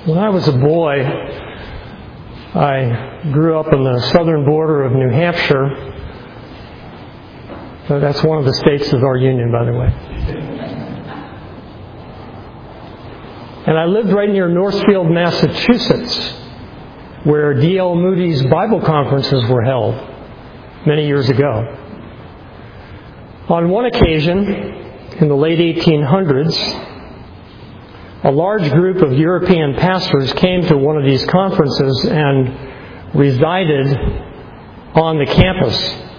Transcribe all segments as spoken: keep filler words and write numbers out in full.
When I was a boy, I grew up on the southern border of New Hampshire. That's one of the states of our union, by the way. And I lived right near Northfield, Massachusetts, where D L Moody's Bible conferences were held many years ago. On one occasion, in the late eighteen hundreds, a large group of European pastors came to one of these conferences and resided on the campus.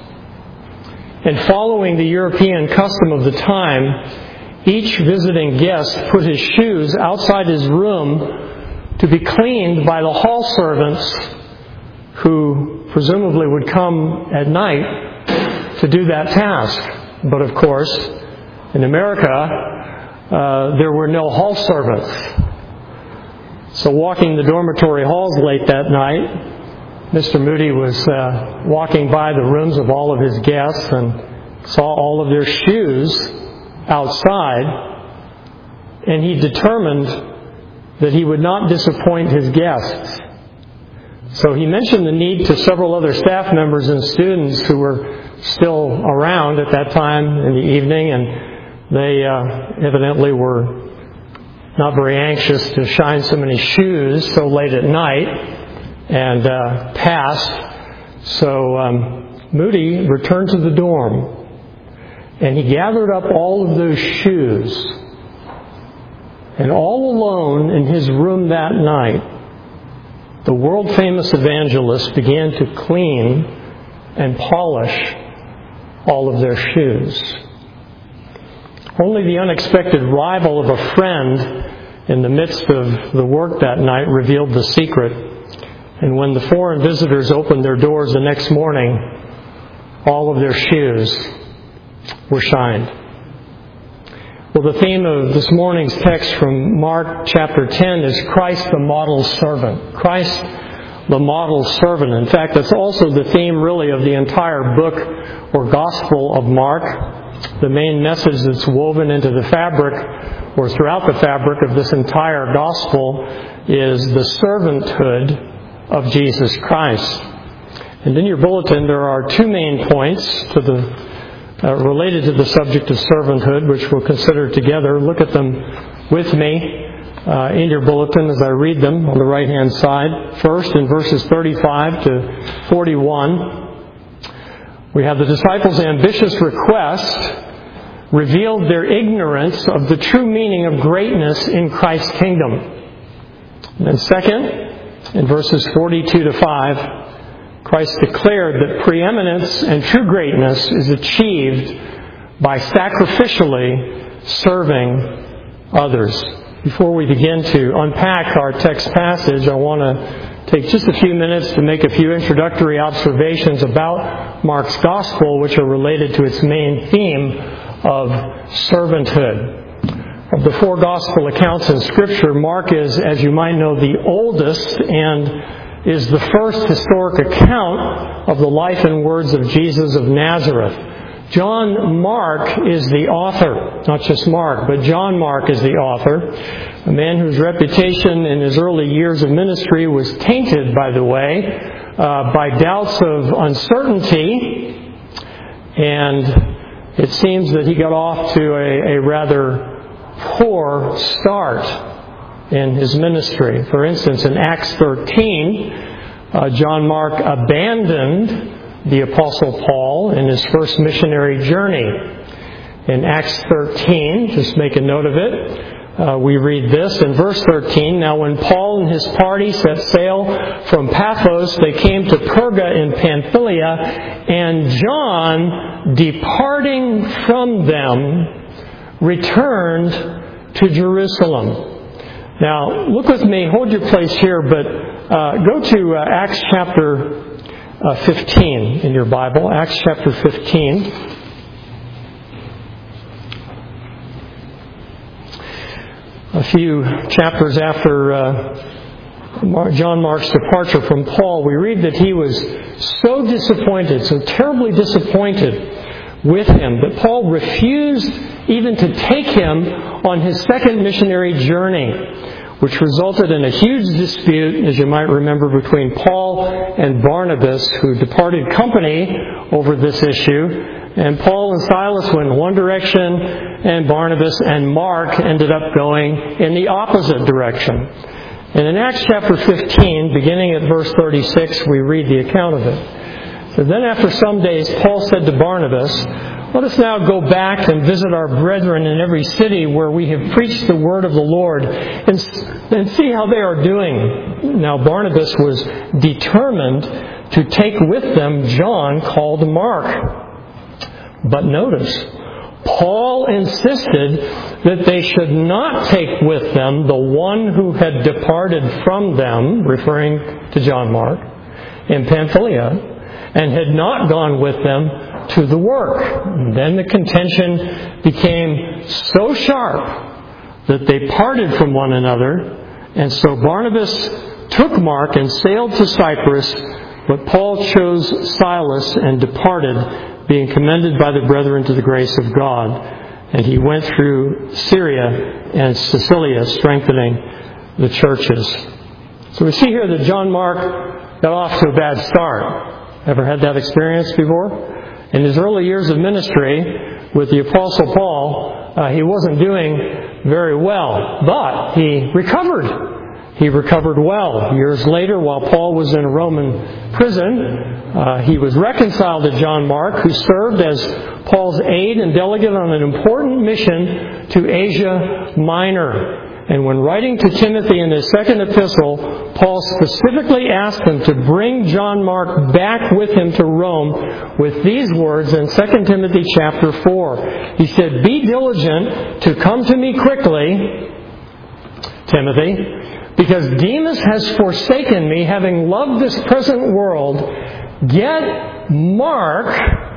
And following the European custom of the time, each visiting guest put his shoes outside his room to be cleaned by the hall servants who presumably would come at night to do that task. But of course, in America, Uh, there were no hall servants. So walking the dormitory halls late that night, Mister Moody was uh, walking by the rooms of all of his guests and saw all of their shoes outside, and he determined that he would not disappoint his guests. So he mentioned the need to several other staff members and students who were still around at that time in the evening, and they uh, evidently were not very anxious to shine so many shoes so late at night and uh, passed. So um, Moody returned to the dorm, and he gathered up all of those shoes. And all alone in his room that night, the world-famous evangelist began to clean and polish all of their shoes. Only the unexpected arrival of a friend in the midst of the work that night revealed the secret. And when the foreign visitors opened their doors the next morning, all of their shoes were shined. Well, the theme of this morning's text from Mark chapter ten is Christ the model servant. Christ the model servant. In fact, that's also the theme really of the entire book or gospel of Mark. The main message that's woven into the fabric, or throughout the fabric of this entire gospel, is the servanthood of Jesus Christ. And in your bulletin, there are two main points to the uh, related to the subject of servanthood, which we'll consider together. Look at them with me uh, in your bulletin as I read them on the right-hand side. First, in verses thirty-five to forty-one, we have the disciples' ambitious request revealed their ignorance of the true meaning of greatness in Christ's kingdom. And then second, in verses forty-two to five, Christ declared that preeminence and true greatness is achieved by sacrificially serving others. Before we begin to unpack our text passage, I want to take just a few minutes to make a few introductory observations about Mark's gospel, which are related to its main theme of servanthood. Of the four gospel accounts in Scripture, Mark is, as you might know, the oldest and is the first historic account of the life and words of Jesus of Nazareth. John Mark is the author, not just Mark, but John Mark is the author, a man whose reputation in his early years of ministry was tainted, by the way, uh, by doubts of uncertainty, and it seems that he got off to a, a rather poor start in his ministry. For instance, in Acts thirteen, uh, John Mark abandoned the Apostle Paul in his first missionary journey. In Acts thirteen, just make a note of it, uh, we read this in verse thirteen, "Now when Paul and his party set sail from Paphos, they came to Perga in Pamphylia, and John, departing from them, returned to Jerusalem." Now, look with me, hold your place here, but uh, go to uh, Acts chapter Uh, fifteen in your Bible, Acts chapter fifteen. A few chapters after uh, John Mark's departure from Paul, we read that he was so disappointed, so terribly disappointed with him, that Paul refused even to take him on his second missionary journey. which resulted in a huge dispute, as you might remember, between Paul and Barnabas, who departed company over this issue. And Paul and Silas went in one direction, and Barnabas and Mark ended up going in the opposite direction. And in Acts chapter fifteen, beginning at verse thirty-six, we read the account of it. So then after some days, Paul said to Barnabas, "Let us now go back and visit our brethren in every city where we have preached the word of the Lord and, and see how they are doing." Now Barnabas was determined to take with them John called Mark. But notice, Paul insisted that they should not take with them the one who had departed from them, referring to John Mark, in Pamphylia, and had not gone with them to the work. And then the contention became so sharp that they parted from one another, and so Barnabas took Mark and sailed to Cyprus, but Paul chose Silas and departed, being commended by the brethren to the grace of God. And he went through Syria and Cilicia, strengthening the churches. So we see here that John Mark got off to a bad start. Ever had that experience before? In his early years of ministry with the Apostle Paul, uh, he wasn't doing very well, but he recovered. He recovered well. Years later, while Paul was in a Roman prison, uh, he was reconciled to John Mark, who served as Paul's aide and delegate on an important mission to Asia Minor. And when writing to Timothy in his second epistle, Paul specifically asked him to bring John Mark back with him to Rome with these words in Second Timothy chapter four. He said, "Be diligent to come to me quickly, Timothy, because Demas has forsaken me, having loved this present world. Get Mark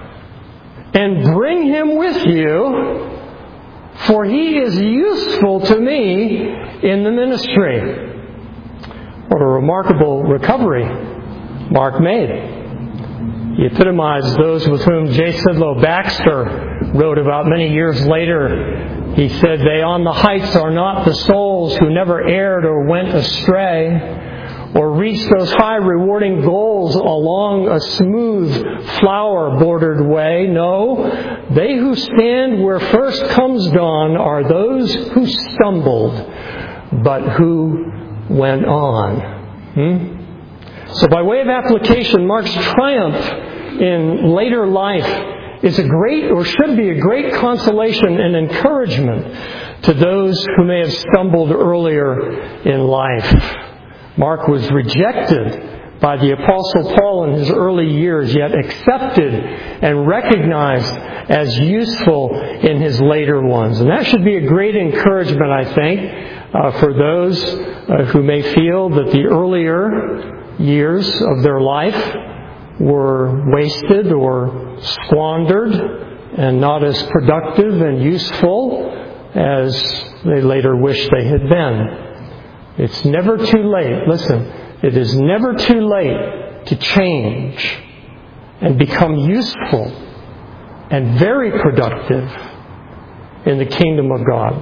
and bring him with you, for he is useful to me in the ministry." What a remarkable recovery Mark made. He epitomized those with whom J. Sidlow Baxter wrote about many years later. He said, "They on the heights are not the souls who never erred or went astray, or reached those high rewarding goals along a smooth flower-bordered way. No, they who stand where first comes dawn are those who stumbled, but who went on." Hmm? So by way of application, Mark's triumph in later life is a great, or should be a great consolation and encouragement to those who may have stumbled earlier in life. Mark was rejected by the Apostle Paul in his early years, yet accepted and recognized as useful in his later ones. And that should be a great encouragement, I think, uh, for those uh, who may feel that the earlier years of their life were wasted or squandered and not as productive and useful as they later wished they had been. It's never too late. Listen, it is never too late to change and become useful and very productive in the kingdom of God.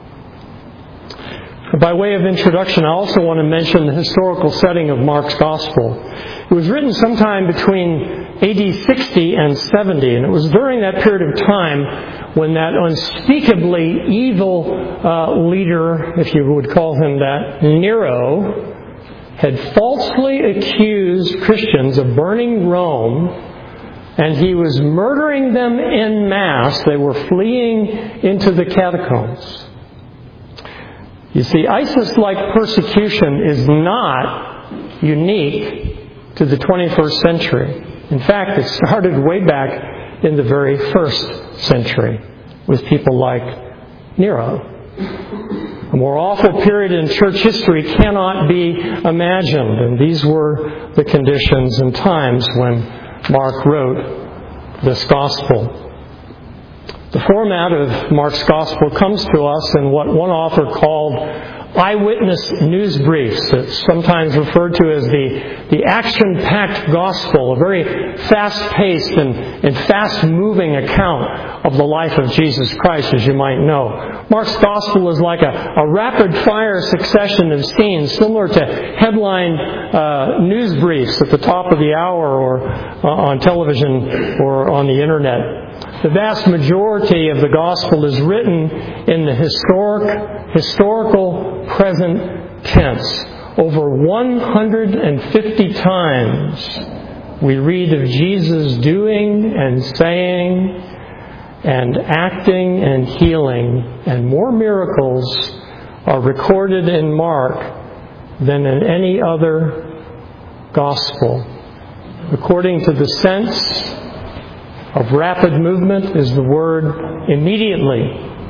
By way of introduction, I also want to mention the historical setting of Mark's Gospel. It was written sometime between A D sixty and seventy, and it was during that period of time when that unspeakably evil uh, leader, if you would call him that, Nero, had falsely accused Christians of burning Rome, and he was murdering them en masse. They were fleeing into the catacombs. You see, ISIS-like persecution is not unique to the twenty-first century. In fact, it started way back in the very first century with people like Nero. A more awful period in church history cannot be imagined, and these were the conditions and times when Mark wrote this gospel. The format of Mark's Gospel comes to us in what one author called eyewitness news briefs. It's sometimes referred to as the, the action-packed gospel, a very fast-paced and, and fast-moving account of the life of Jesus Christ, as you might know. Mark's gospel is like a, a rapid-fire succession of scenes, similar to headline uh, news briefs at the top of the hour or uh, on television or on the internet. The vast majority of the gospel is written in the historic, historical present tense. Over one hundred fifty times we read of Jesus doing and saying and acting and healing, and more miracles are recorded in Mark than in any other gospel. According to the sense of rapid movement is the word immediately.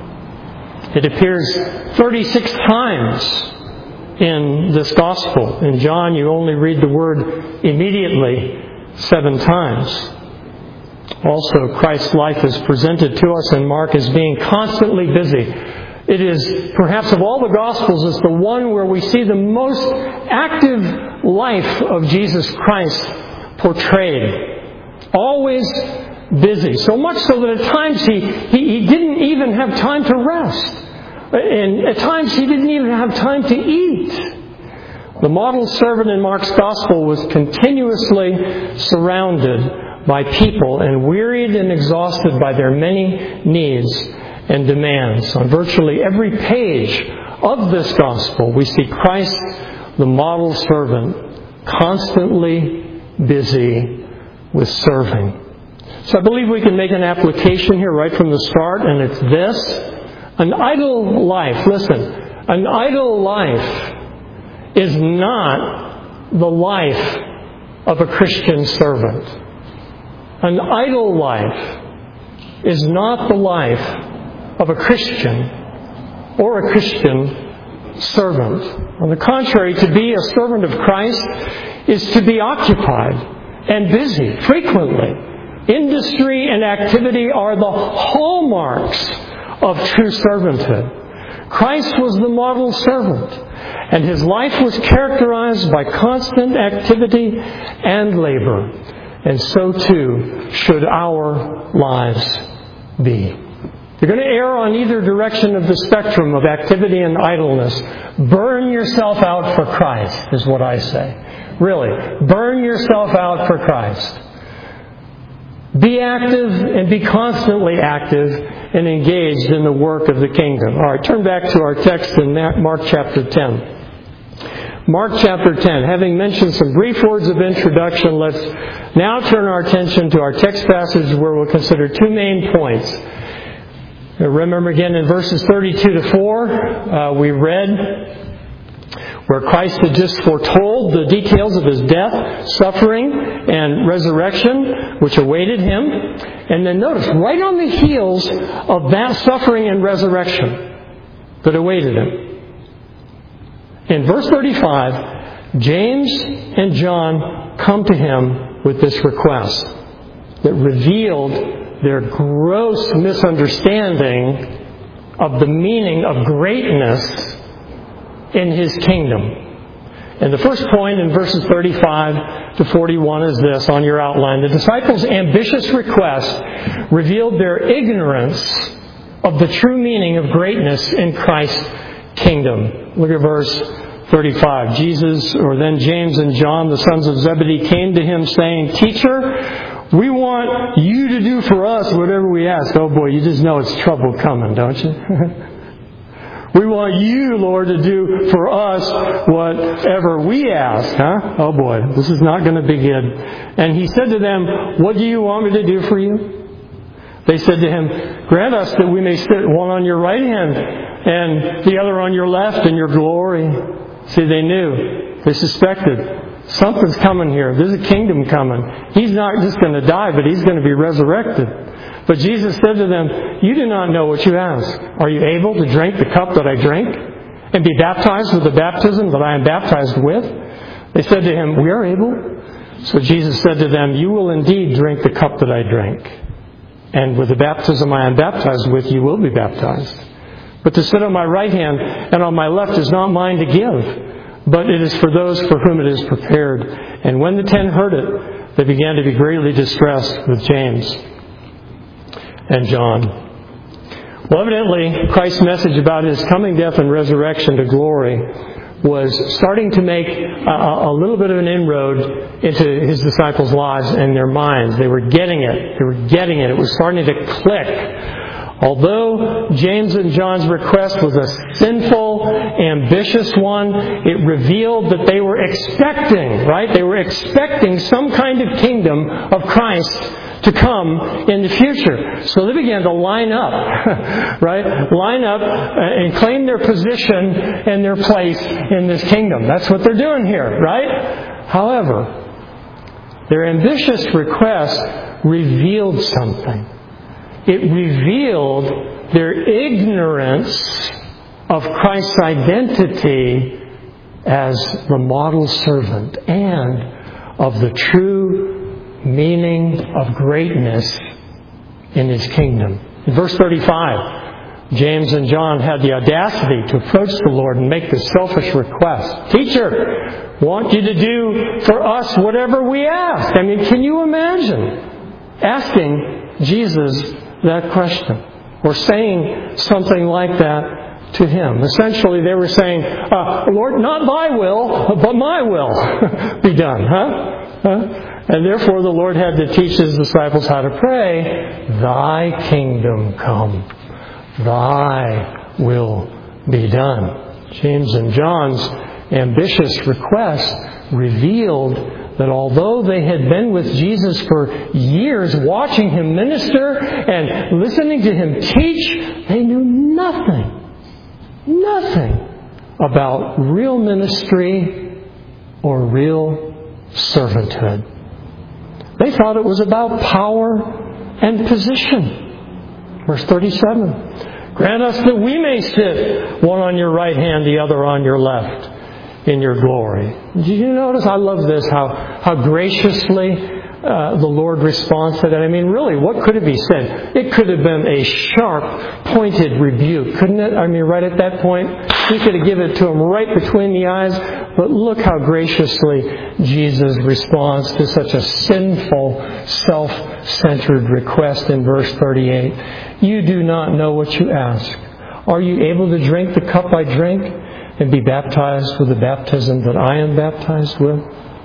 It appears thirty-six times in this gospel. In John, you only read the word immediately seven times. Also, Christ's life is presented to us in Mark as being constantly busy. It is, perhaps of all the Gospels, it's the one where we see the most active life of Jesus Christ portrayed. Always busy. So much so that at times he, he, he didn't even have time to rest. And at times he didn't even have time to eat. The model servant in Mark's Gospel was continuously surrounded by people and wearied and exhausted by their many needs and demands. On virtually every page of this Gospel, we see Christ, the model servant, constantly busy with serving. So I believe we can make an application here right from the start, and it's this. An idle life, listen, an idle life is not the life of a Christian servant. An idle life is not the life of a Christian or a Christian servant. On the contrary, to be a servant of Christ is to be occupied and busy frequently. Industry and activity are the hallmarks of true servanthood. Christ was the model servant, and His life was characterized by constant activity and labor. And so too should our lives be. If you're going to err on either direction of the spectrum of activity and idleness, burn yourself out for Christ, is what I say. Really, burn yourself out for Christ. Be active and be constantly active and engaged in the work of the kingdom. All right, turn back to our text in Mark chapter ten. Mark chapter ten. Having mentioned some brief words of introduction, let's now turn our attention to our text passage where we'll consider two main points. Remember again in verses thirty-two to four, uh, we read where Christ had just foretold the details of His death, suffering, and resurrection, which awaited Him. And then notice, right on the heels of that suffering and resurrection that awaited Him, in verse thirty-five, James and John come to Him with this request that revealed their gross misunderstanding of the meaning of greatness in His kingdom. And the first point in verses thirty-five to forty-one is this on your outline. The disciples' ambitious request revealed their ignorance of the true meaning of greatness in Christ's kingdom. Look at verse thirty-five. Jesus, or then James and John, the sons of Zebedee, came to Him saying, "Teacher, we want you to do for us whatever we ask." Oh boy, you just know it's trouble coming, don't you? We want you, Lord, to do for us whatever we ask. Huh? Oh boy, this is not going to be good. And He said to them, "What do you want me to do for you?" They said to Him, "Grant us that we may sit one on your right hand and the other on your left in your glory." See, they knew. They suspected. Something's coming here. There's a kingdom coming. He's not just going to die, but He's going to be resurrected. But Jesus said to them, "You do not know what you ask. Are you able to drink the cup that I drink and be baptized with the baptism that I am baptized with?" They said to Him, "We are able." So Jesus said to them, "You will indeed drink the cup that I drink, and with the baptism I am baptized with, you will be baptized. But to sit on my right hand and on my left is not mine to give, but it is for those for whom it is prepared. And when the ten heard it, they began to be greatly distressed with James and John. Well, evidently, Christ's message about His coming death and resurrection to glory was starting to make a, a little bit of an inroad into His disciples' lives and their minds. They were getting it. They were getting it. It was starting to click. Although James and John's request was a sinful, ambitious one, it revealed that they were expecting, right? They were expecting some kind of kingdom of Christ to come in the future. So they began to line up, right? Line up and claim their position and their place in this kingdom. That's what they're doing here, right? However, their ambitious request revealed something. It revealed their ignorance of Christ's identity as the model servant and of the true meaning of greatness in His kingdom. In verse thirty-five, James and John had the audacity to approach the Lord and make this selfish request. Teacher, want you to do for us whatever we ask. I mean, can you imagine asking Jesus that question, or saying something like that to Him? Essentially, they were saying, uh, Lord, not thy will, but my will be done. Huh? huh? And therefore, the Lord had to teach His disciples how to pray, Thy kingdom come, Thy will be done. James and John's ambitious request revealed that although they had been with Jesus for years, watching Him minister and listening to Him teach, they knew nothing, nothing about real ministry or real servanthood. They thought it was about power and position. Verse thirty-seven, grant us that we may sit one on your right hand, the other on your left, in your glory. Did you notice? I love this, how, how graciously uh, the Lord responds to that. I mean, really, what could have He said? It could have been a sharp, pointed rebuke, couldn't it? I mean, right at that point, He could have given it to him right between the eyes. But look how graciously Jesus responds to such a sinful, self-centered request in verse thirty-eight. You do not know what you ask. Are you able to drink the cup I drink and be baptized with the baptism that I am baptized with?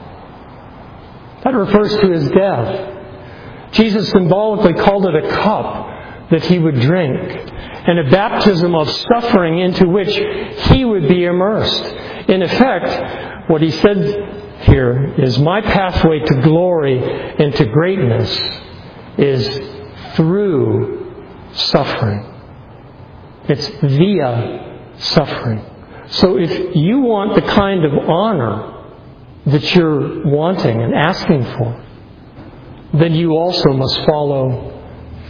That refers to His death. Jesus symbolically called it a cup that He would drink, and a baptism of suffering into which He would be immersed. In effect, what He said here is, my pathway to glory and to greatness is through suffering. It's via suffering. So if you want the kind of honor that you're wanting and asking for, then you also must follow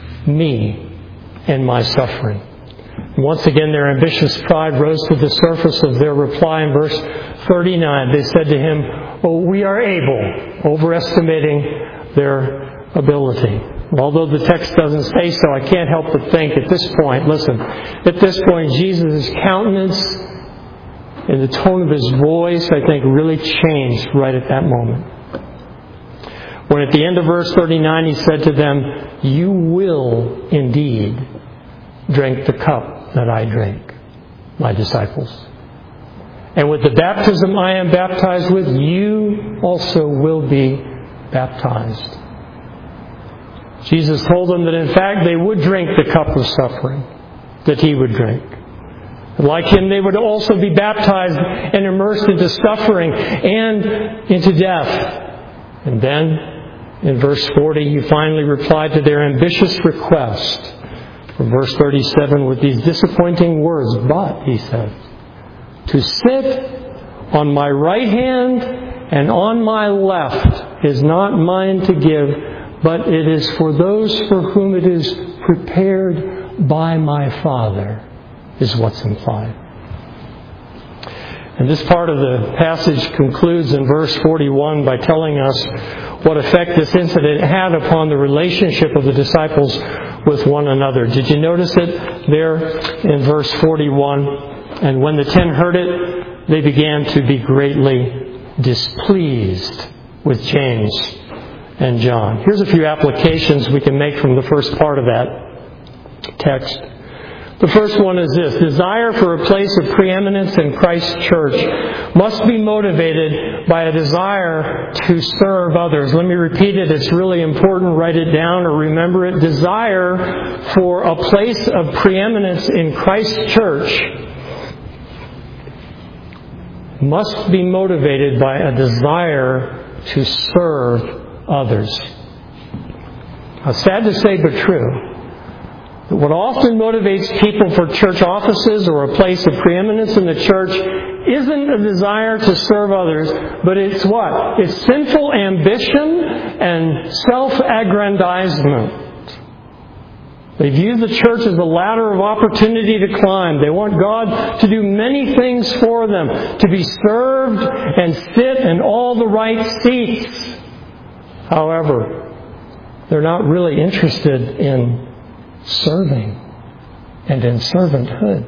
me and my suffering. Once again, their ambitious pride rose to the surface of their reply in verse thirty-nine. They said to Him, oh, we are able, overestimating their ability. Although the text doesn't say so, I can't help but think at this point, listen, at this point, Jesus' countenance and the tone of His voice, I think, really changed right at that moment. When at the end of verse thirty-nine, He said to them, you will indeed drink the cup that I drink, my disciples. And with the baptism I am baptized with, you also will be baptized. Jesus told them that in fact they would drink the cup of suffering that He would drink. Like Him, they would also be baptized and immersed into suffering and into death. And then, in verse forty, He finally replied to their ambitious request from verse thirty-seven with these disappointing words. But, He said, to sit on my right hand and on my left is not mine to give, but it is for those for whom it is prepared by my Father, is what's implied. And this part of the passage concludes in verse forty-one by telling us what effect this incident had upon the relationship of the disciples with one another. Did you notice it there in verse forty-one? And when the ten heard it, they began to be greatly displeased with James and John. Here's a few applications we can make from the first part of that text. The first one is this: desire for a place of preeminence in Christ's church must be motivated by a desire to serve others. Let me repeat it. It's really important. Write it down or remember it. Desire for a place of preeminence in Christ's church must be motivated by a desire to serve others. Now, sad to say, but true. What often motivates people for church offices or a place of preeminence in the church isn't a desire to serve others, but it's what? It's sinful ambition and self-aggrandizement. They view the church as a ladder of opportunity to climb. They want God to do many things for them, to be served and sit in all the right seats. However, they're not really interested in serving and in servanthood.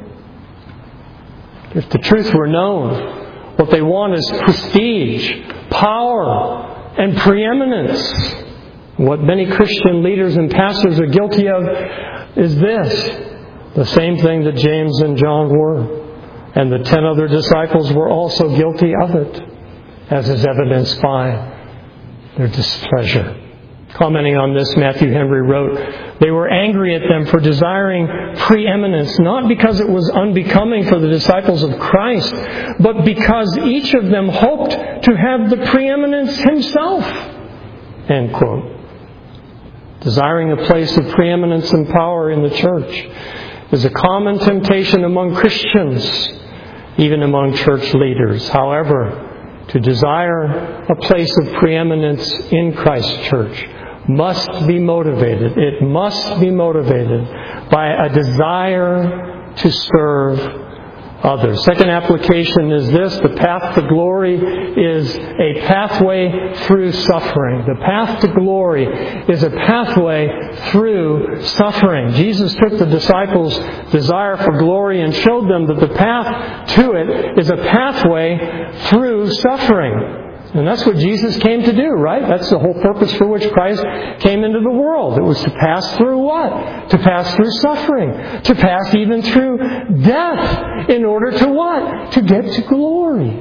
If the truth were known, what they want is prestige, power, and preeminence. What many Christian leaders and pastors are guilty of is this: the same thing that James and John were. And the ten other disciples were also guilty of it, as is evidenced by their displeasure. Commenting on this, Matthew Henry wrote, "They were angry at them for desiring preeminence, not because it was unbecoming for the disciples of Christ, but because each of them hoped to have the preeminence himself." End quote. Desiring a place of preeminence and power in the church is a common temptation among Christians, even among church leaders. However, to desire a place of preeminence in Christ's church must be motivated. It must be motivated by a desire to serve others. Second application is this: the path to glory is a pathway through suffering. The path to glory is a pathway through suffering. Jesus took the disciples' desire for glory and showed them that the path to it is a pathway through suffering. And that's what Jesus came to do, right? That's the whole purpose for which Christ came into the world. It was to pass through what? To pass through suffering. To pass even through death. In order to what? To get to glory.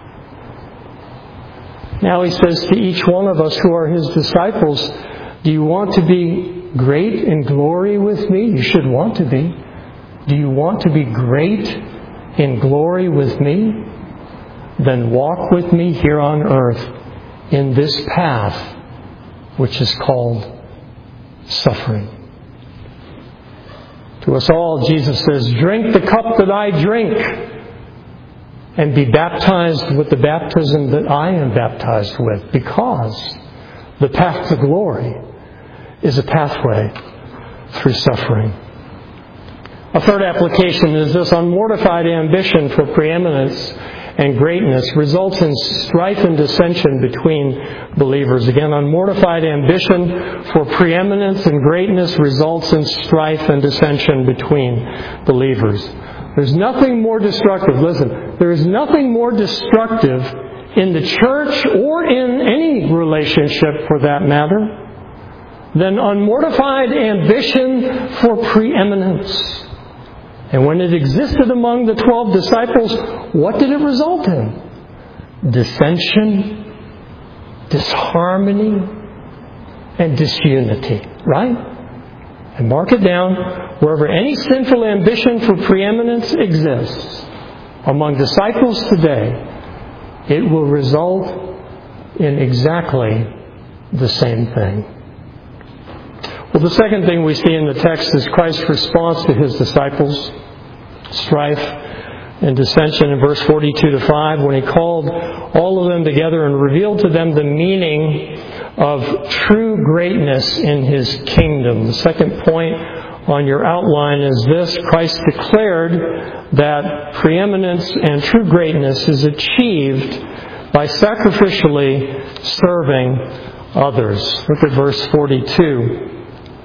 Now he says to each one of us who are his disciples, do you want to be great in glory with me? You should want to be. Do you want to be great in glory with me? Then walk with me here on earth in this path which is called suffering. To us all, Jesus says, drink the cup that I drink and be baptized with the baptism that I am baptized with, because the path to glory is a pathway through suffering. A third application is this: unmortified ambition for preeminence and greatness results in strife and dissension between believers. Again, unmortified ambition for preeminence and greatness results in strife and dissension between believers. There's nothing more destructive, listen, there is nothing more destructive in the church or in any relationship for that matter than unmortified ambition for preeminence. And when it existed among the twelve disciples, what did it result in? Dissension, disharmony, and disunity. Right? And mark it down. Wherever any sinful ambition for preeminence exists among disciples today, it will result in exactly the same thing. Well, the second thing we see in the text is Christ's response to his disciples' strife and dissension in verse forty-two to five, when he called all of them together and revealed to them the meaning of true greatness in his kingdom. The second point on your outline is this: Christ declared that preeminence and true greatness is achieved by sacrificially serving others. Look at verse forty-two.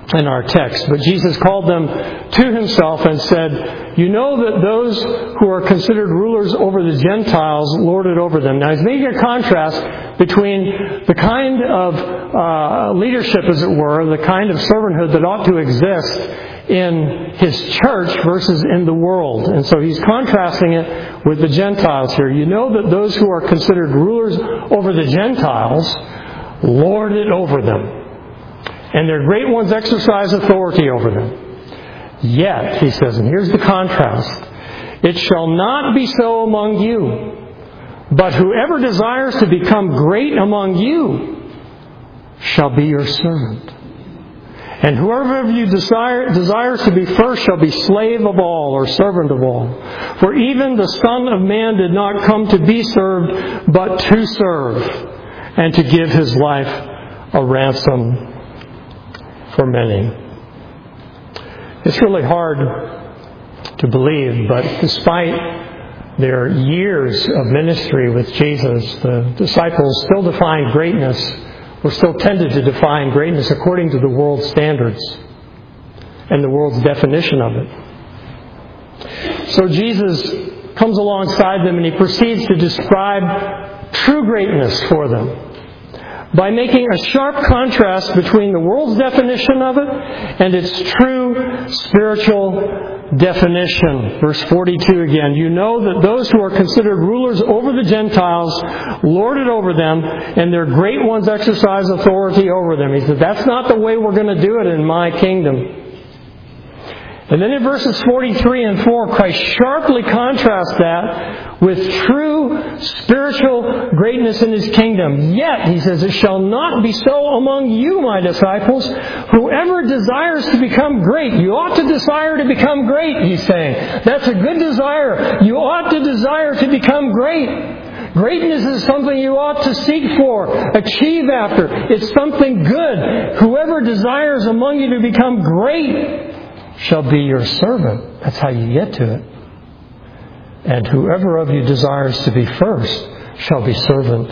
in our text. But Jesus called them to himself and said, you know that those who are considered rulers over the Gentiles lord it over them. Now he's making a contrast between the kind of uh, leadership, as it were, the kind of servanthood that ought to exist in his church versus in the world. And so he's contrasting it with the Gentiles here. You know that those who are considered rulers over the Gentiles lord it over them, and their great ones exercise authority over them. Yet, he says, and here's the contrast, it shall not be so among you, but whoever desires to become great among you shall be your servant. And whoever of you desire, desires to be first shall be slave of all, or servant of all. For even the Son of Man did not come to be served, but to serve, and to give his life a ransom for many. It's really hard to believe, but despite their years of ministry with Jesus, the disciples still defined greatness, or still tended to define greatness according to the world's standards and the world's definition of it. So Jesus comes alongside them and he proceeds to describe true greatness for them by making a sharp contrast between the world's definition of it and its true spiritual definition. Verse forty-two again. You know that those who are considered rulers over the Gentiles lord it over them, and their great ones exercise authority over them. He said, that's not the way we're going to do it in my kingdom. And then in verses forty-three and four, Christ sharply contrasts that with true spiritual greatness in His kingdom. Yet, He says, it shall not be so among you, my disciples. Whoever desires to become great, you ought to desire to become great, He's saying. That's a good desire. You ought to desire to become great. Greatness is something you ought to seek for, achieve after. It's something good. Whoever desires among you to become great shall be your servant. That's how you get to it. And whoever of you desires to be first shall be servant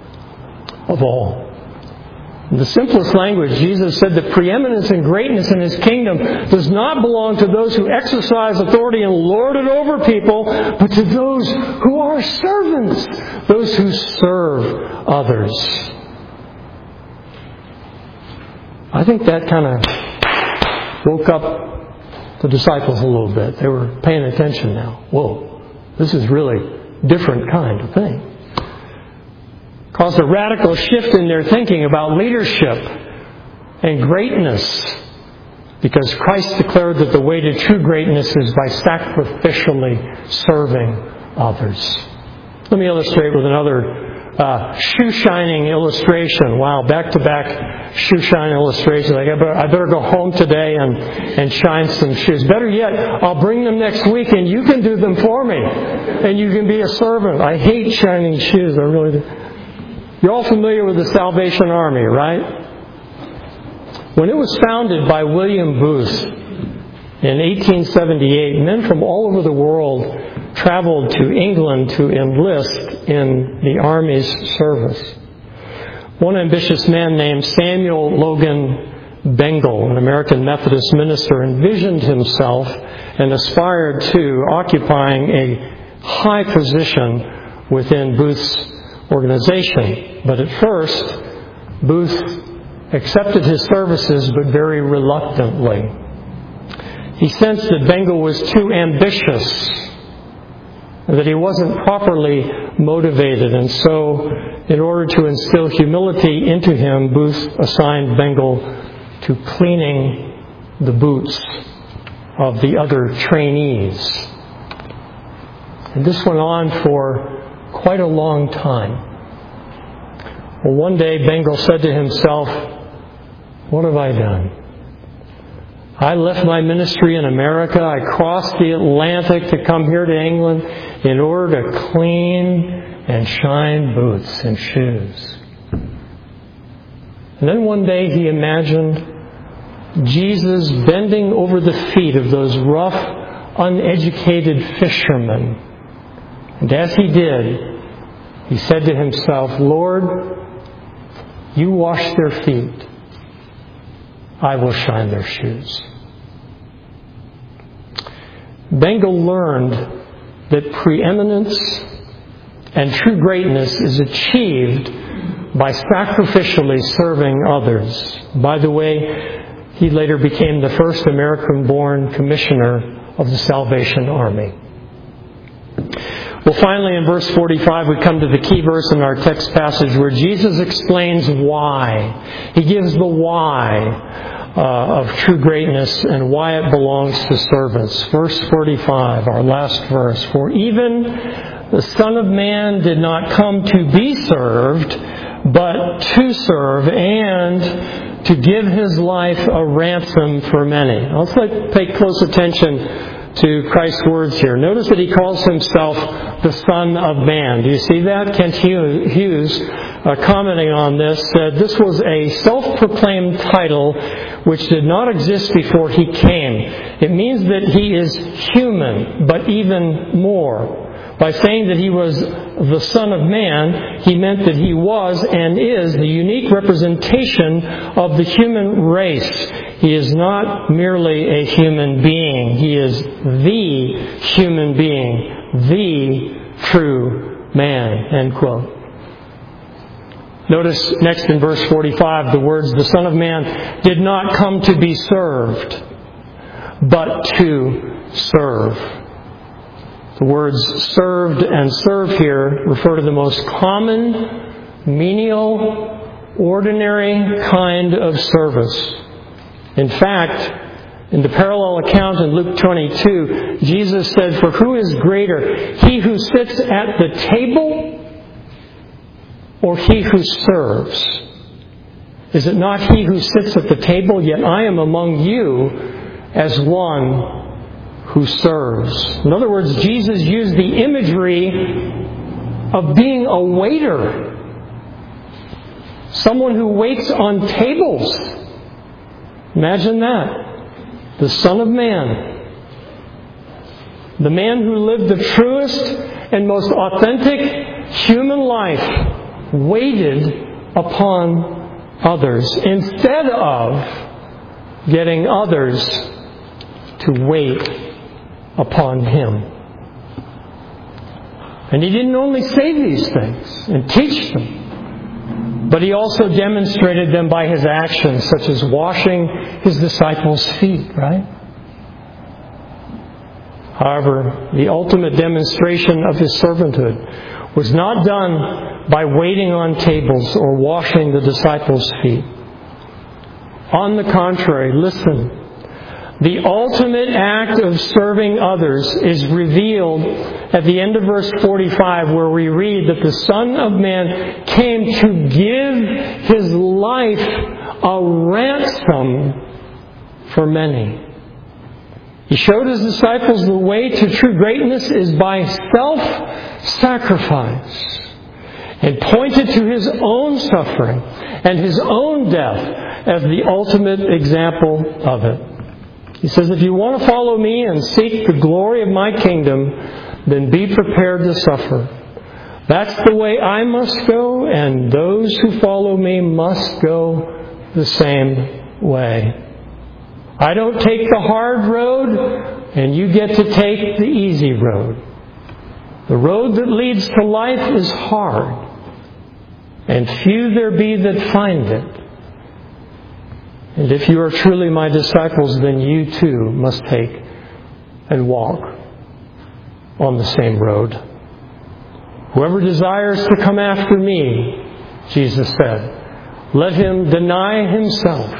of all. In the simplest language, Jesus said that preeminence and greatness in His kingdom does not belong to those who exercise authority and lord it over people, but to those who are servants, those who serve others. I think that kind of woke up the disciples a little bit. They were paying attention now. Whoa, this is really a different kind of thing. Caused a radical shift in their thinking about leadership and greatness, because Christ declared that the way to true greatness is by sacrificially serving others. Let me illustrate with another Uh, shoe shining illustration. Wow, back-to-back shoe shine illustrations. I better, I better go home today and, and shine some shoes. Better yet, I'll bring them next week and you can do them for me. And you can be a servant. I hate shining shoes. I really do. You're all familiar with the Salvation Army, right? When it was founded by William Booth in eighteen seventy-eight, men from all over the world traveled to England to enlist in the Army's service. One ambitious man named Samuel Logan Bengal, an American Methodist minister, envisioned himself and aspired to occupying a high position within Booth's organization. But at first, Booth accepted his services, but very reluctantly. He sensed that Bengal was too ambitious, that he wasn't properly motivated, and so in order to instill humility into him, Booth assigned Bengal to cleaning the boots of the other trainees. And this went on for quite a long time. Well, one day Bengal said to himself, what have I done? I left my ministry in America. I crossed the Atlantic to come here to England in order to clean and shine boots and shoes. And then one day he imagined Jesus bending over the feet of those rough, uneducated fishermen. And as he did, he said to himself, Lord, you wash their feet. I will shine their shoes. Bengel learned that preeminence and true greatness is achieved by sacrificially serving others. By the way, he later became the first American-born commissioner of the Salvation Army. Well, finally, in verse forty-five, we come to the key verse in our text passage where Jesus explains why. He gives the why uh, of true greatness and why it belongs to servants. Verse forty-five, our last verse. For even the Son of Man did not come to be served, but to serve and to give His life a ransom for many. Let's pay close attention to Christ's words here. Notice that He calls Himself the Son of Man. Do you see that? Kent Hughes, uh, commenting on this, said this was a self-proclaimed title which did not exist before He came. It means that He is human, but even more. By saying that He was the Son of Man, He meant that He was and is the unique representation of the human race. He is not merely a human being. He is the human being, the true man. End quote. Notice next in verse forty-five the words, the Son of Man did not come to be served, but to serve. The words served and serve here refer to the most common, menial, ordinary kind of service. In fact, in the parallel account in Luke twenty-two, Jesus said, for who is greater, he who sits at the table or he who serves? Is it not he who sits at the table? Yet I am among you as one who serves. In other words, Jesus used the imagery of being a waiter. Someone who waits on tables. Imagine that. The Son of Man. The man who lived the truest and most authentic human life waited upon others instead of getting others to wait upon Him. And He didn't only say these things and teach them, but He also demonstrated them by His actions, such as washing His disciples' feet, right? However, the ultimate demonstration of His servanthood was not done by waiting on tables or washing the disciples' feet. On the contrary, listen, the ultimate act of serving others is revealed at the end of verse forty-five, where we read that the Son of Man came to give His life a ransom for many. He showed His disciples the way to true greatness is by self-sacrifice, and pointed to His own suffering and His own death as the ultimate example of it. He says, if you want to follow me and seek the glory of my kingdom, then be prepared to suffer. That's the way I must go, and those who follow me must go the same way. I don't take the hard road, and you get to take the easy road. The road that leads to life is hard, and few there be that find it. And if you are truly my disciples, then you too must take and walk on the same road. Whoever desires to come after me, Jesus said, let him deny himself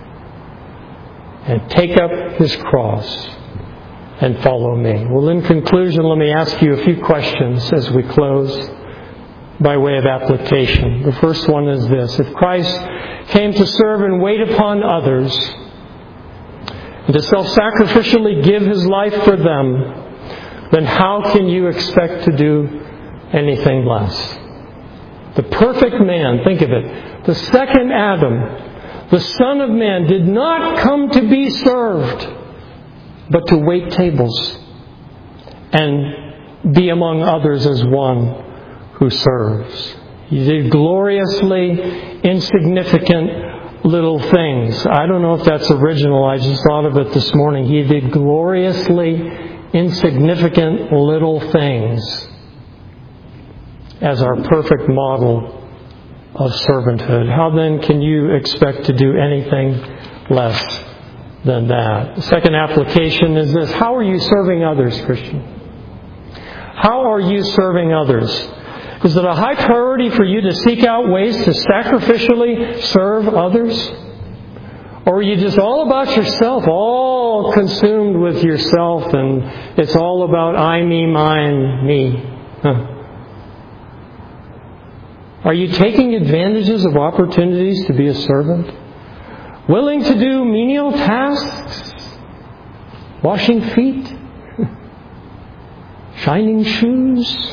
and take up his cross and follow me. Well, in conclusion, let me ask you a few questions as we close by way of application. The first one is this. If Christ came to serve and wait upon others, and to self-sacrificially give His life for them, then how can you expect to do anything less? The perfect man, think of it, the second Adam, the Son of Man, did not come to be served, but to wait tables and be among others as one who serves. He did gloriously insignificant, little things. I don't know if that's original. I just thought of it this morning. He did gloriously insignificant little things as our perfect model of servanthood. How then can you expect to do anything less than that? The second application is this. How are you serving others, Christian? How are you serving others? Is it a high priority for you to seek out ways to sacrificially serve others? Or are you just all about yourself, all consumed with yourself, and it's all about I, me, mine, me? Huh. Are you taking advantages of opportunities to be a servant? Willing to do menial tasks? Washing feet? Shining shoes?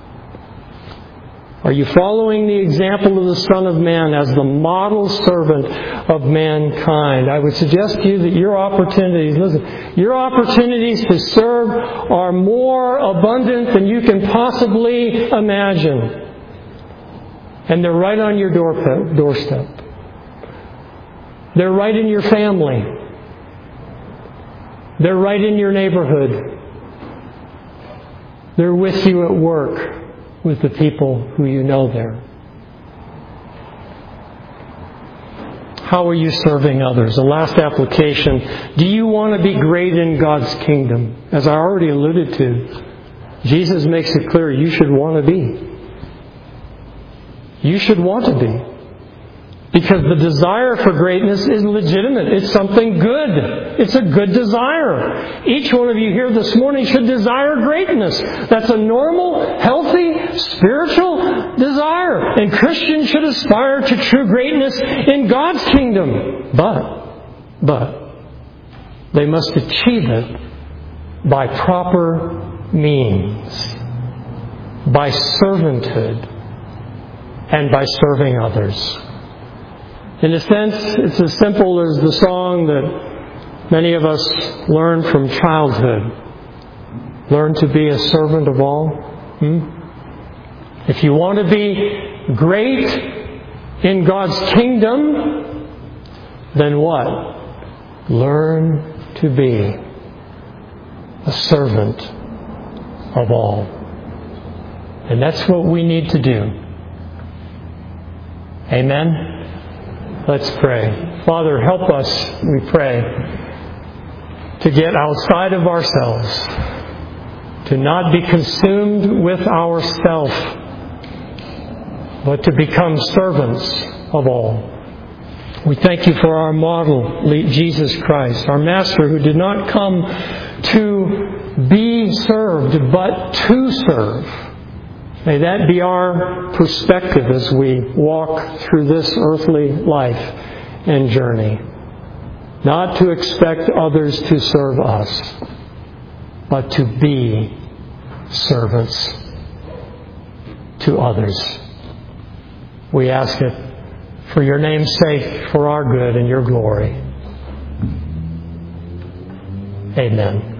Are you following the example of the Son of Man as the model servant of mankind? I would suggest to you that your opportunities, listen, your opportunities to serve are more abundant than you can possibly imagine. And they're right on your door, doorstep. They're right in your family. They're right in your neighborhood. They're with you at work, with the people who you know there. How are you serving others? The last application. Do you want to be great in God's kingdom? As I already alluded to, Jesus makes it clear you should want to be. You should want to be. Because the desire for greatness is legitimate. It's something good. It's a good desire. Each one of you here this morning should desire greatness. That's a normal, healthy, spiritual desire. And Christians should aspire to true greatness in God's kingdom. But, but, they must achieve it by proper means. By servanthood. And by serving others. In a sense, it's as simple as the song that many of us learn from childhood. Learn to be a servant of all. Hmm? If you want to be great in God's kingdom, then what? Learn to be a servant of all. And that's what we need to do. Amen? Let's pray. Father, help us, we pray, to get outside of ourselves, to not be consumed with ourself, but to become servants of all. We thank you for our model, Jesus Christ, our Master, who did not come to be served, but to serve. May that be our perspective as we walk through this earthly life and journey. Not to expect others to serve us, but to be servants to others. We ask it for your name's sake, for our good and your glory. Amen.